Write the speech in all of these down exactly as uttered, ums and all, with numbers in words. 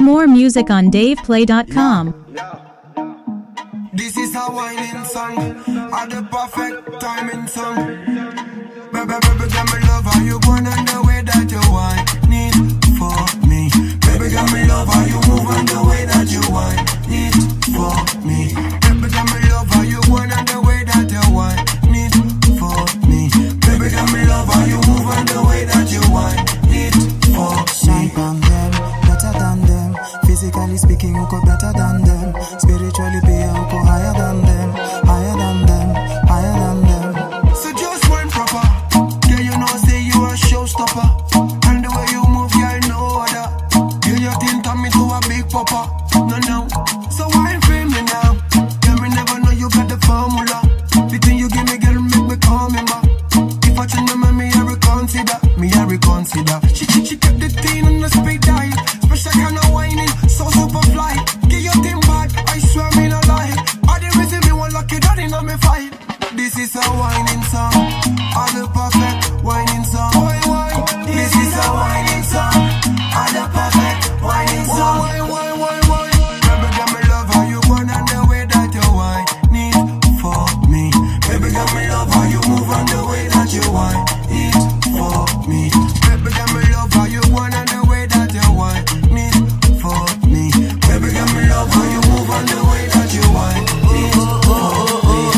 More music on dave play dot com. This is a whining song, at the perfect timing song. Baby, baby, got me love how you going on the way that you want need for me. Baby, got me love how you move on the way that you want need for me. Baby, got me love how you going on the way that you want need for me. Baby, got me love how you move on the way that you want need for me. Shine on them, better than them. Physically speaking, you go better than them. Spiritually, be you go higher than them, higher than them, higher than them. So just one proper, yeah, you know, say you a showstopper. And the way you move, yeah, I know that. Yeah, you think turn me to a big papa. No, no. So why feel me now? Yeah, me never know you got the formula. The thing you give me, girl, make me call me back. If I change my mind, me I reconsider, me I reconsider. She, she, she kept the thing on the speed dial. Special kind of whining, so super fly. Get your thing back, I swear me no lie. I didn't reason me one lucky daddy in me fight. This is a whining song, all the perfect whining song. Why, why? This is a whining song, all the perfect whining song. Why, why, why, why? Baby, got me love how you want and the way that you want need for me. Baby, got me love how you move on the way that you want it for me. Baby, got me love how you want and the way that you want need for me. Baby, got me love how you move on the way that you want it for me.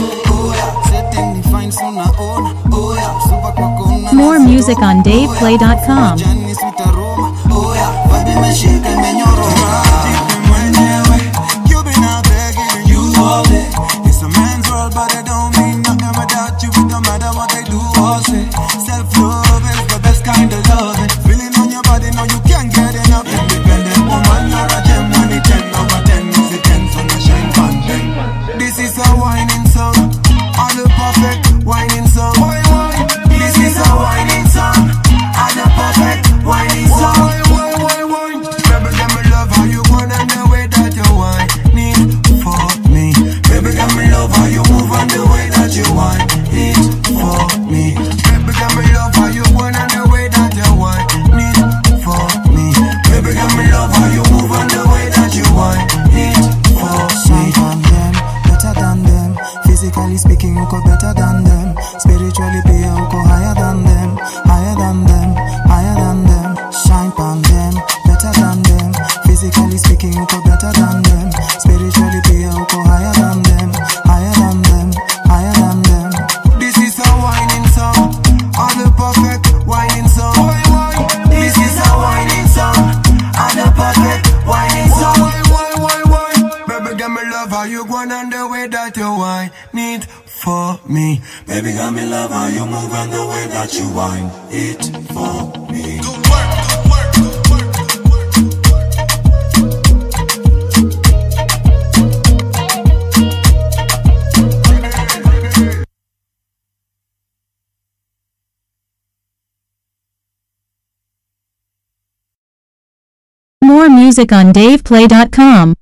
More music on dave play dot com. It's a man's world, but it don't mean nothing without you. It don't matter what they do or say. Self-love is the best kind of loving. Feeling on your body, no, you can't get enough. Independent woman, you're a gem. Money ten over ten, is it ten from the shine content. This is a whining song, all the perfect whining song. Why, why? This is a whining song, all the perfect whining song. Why, why, why, why? Baby, got me love how you want and the way that you want need for me. Baby, got me love how you move on the way that you want it for me. Baby, got me love how you want and the way that you want need for me. Baby, got me love how you move on the way that you want it for me. Shine on them, better than them. Physically speaking, you go better than them. Spiritually, be you go higher than them, higher than them, higher than them. Shine on them, better than them. Physically speaking, you go better than them. Spiritually, be you go higher than them, higher than them, higher than them. This is a whining song, all the perfect whining song. Why, why? This is a whining song, all the perfect whining song. Why, why, why, why? Baby, got me love how you going on the way that you want need for me. Baby, got me love how you move and the way that you whine it for me. Good work, good work, good work, good work. More music on dave play dot com.